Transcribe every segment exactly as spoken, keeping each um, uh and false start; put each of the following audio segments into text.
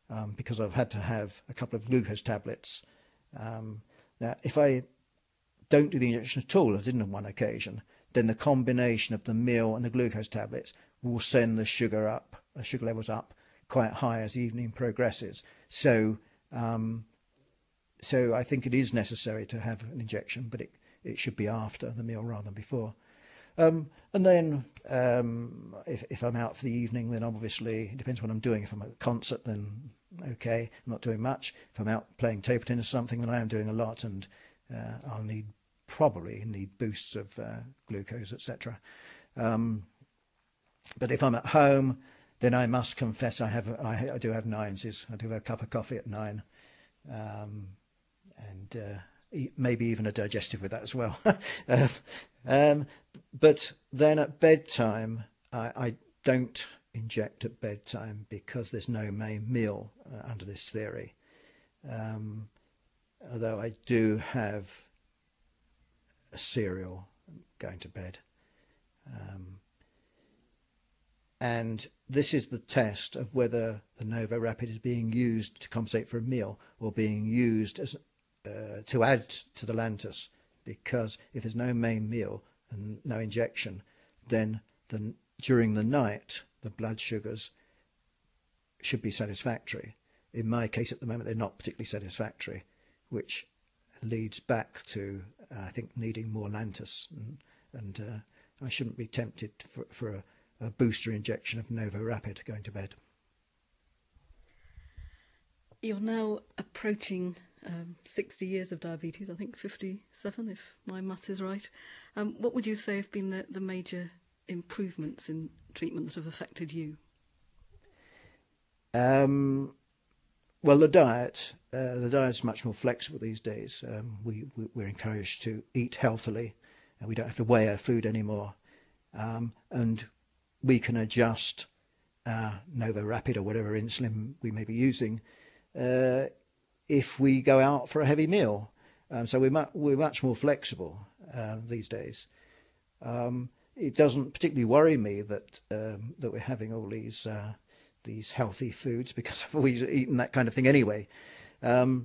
um, because I've had to have a couple of glucose tablets. Um, now, if I don't do the injection at all, as I did on one occasion, then the combination of the meal and the glucose tablets will send the sugar up, the sugar levels up quite high as the evening progresses. So, um, so I think it is necessary to have an injection, but it, it should be after the meal rather than before. Um, and then um, if, if I'm out for the evening, then obviously it depends what I'm doing. If I'm at a concert, then okay, I'm not doing much. If I'm out playing table tennis or something, then I am doing a lot, and uh, I'll need probably need boosts of uh, glucose, et cetera. Um, but if I'm at home, then I must confess I have I, I do have nines. Is I do have a cup of coffee at nine, um, and uh, e- maybe even a digestive with that as well. uh, um, but then at bedtime, I, I don't inject at bedtime because there's no main meal uh, under this theory. Um, although I do have a cereal going to bed. Um, and this is the test of whether the Novo Rapid is being used to compensate for a meal or being used as uh, to add to the Lantus, because if there's no main meal and no injection, then the, during the night the blood sugars should be satisfactory. In my case at the moment they're not particularly satisfactory, which leads back to uh, I think needing more Lantus, and, and uh, I shouldn't be tempted for, for a, a booster injection of Novo Rapid going to bed. You're now approaching um, sixty years of diabetes, I think fifty-seven if my maths is right. Um, what would you say have been the, the major improvements in treatment that have affected you? Um, well, the diet, uh, the diet's much more flexible these days. Um, we, we, we're encouraged to eat healthily, and we don't have to weigh our food anymore. Um, and we can adjust our Novo Rapid or whatever insulin we may be using uh, if we go out for a heavy meal. Um, so we're, mu- we're much more flexible uh, these days. Um, it doesn't particularly worry me that um, that we're having all these uh, these healthy foods, because I've always eaten that kind of thing anyway. Um,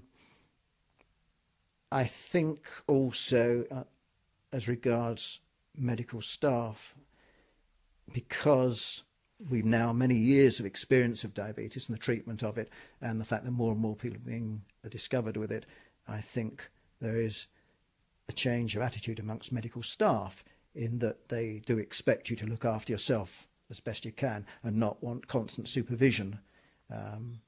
I think also uh, as regards medical staff, because we've now many years of experience of diabetes and the treatment of it, and the fact that more and more people are being discovered with it, I think there is a change of attitude amongst medical staff, in that they do expect you to look after yourself as best you can and not want constant supervision. Um,